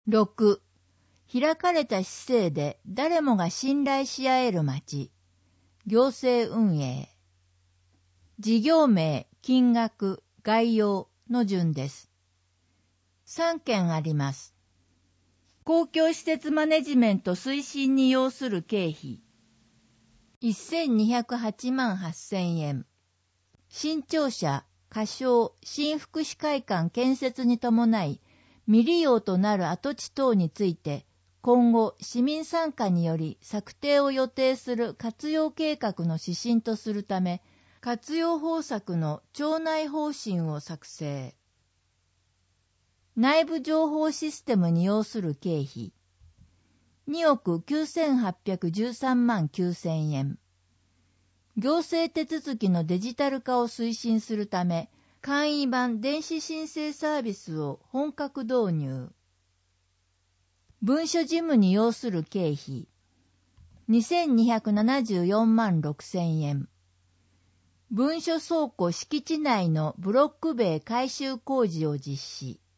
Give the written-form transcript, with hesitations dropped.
6. 開かれた市政で誰もが信頼し合える町。行政運営。事業名、金額、概要の順です。3件あります。公共施設マネジメント推進に要する経費。1208万8000円。新庁舎、仮称、新福祉会館建設に伴い、未利用となる跡地等について、今後、市民参加により策定を予定する活用計画の指針とするため、活用方策の庁内方針を作成。内部情報システムに要する経費。2億9813万9000円。行政手続きのデジタル化を推進するため、簡易版電子申請サービスを本格導入。文書事務に要する経費。2274万6000円。文書倉庫敷地内のブロック塀改修工事を実施。